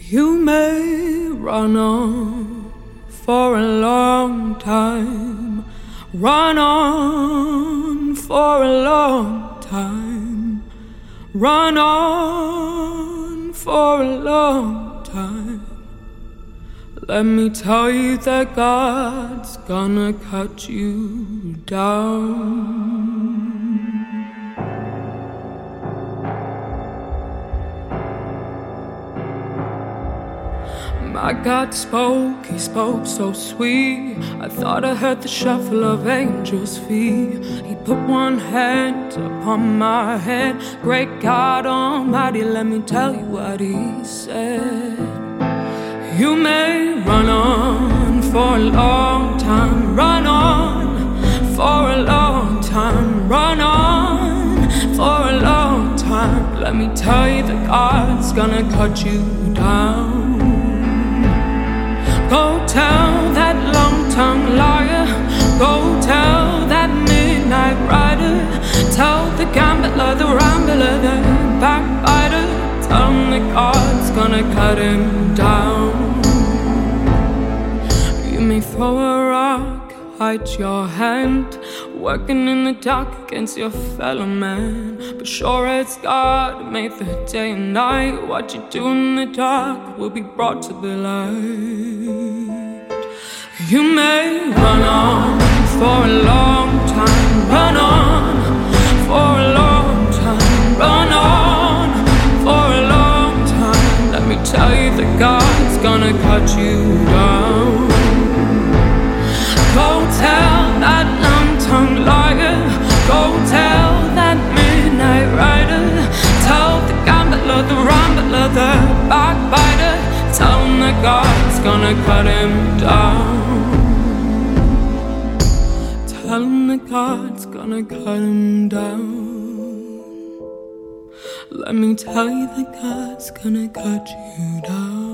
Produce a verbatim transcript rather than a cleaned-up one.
You may run on for a long time, run on for a long time, run on for a long time. Let me tell you that God's gonna cut you down. My God spoke, he spoke so sweet. I thought I heard the shuffle of angels' feet. He put one hand upon my head. Great God Almighty, let me tell you what he said. You may run on for a long time, run on for a long time, run on for a long time. Let me tell you that God's gonna cut you down. Go tell that long-tongued liar, go tell that midnight rider, tell the gambler, the rambler, the backbiter, tell him that God's gonna cut him down. You may throw a rock, hide your hand, working in the dark against your fellow man, but sure as God made the day and night, what you do in the dark will be brought to the light. You may run on for a long time, run on for a long time, run on for a long time. Let me tell you that God's gonna cut you down. Go tell that long-tongued liar, go tell that midnight rider, tell the gambler, the rambler, the backbiter, tell him that God's gonna cut him down. Tell him that God's gonna cut him down. Let me tell you that God's gonna cut you down.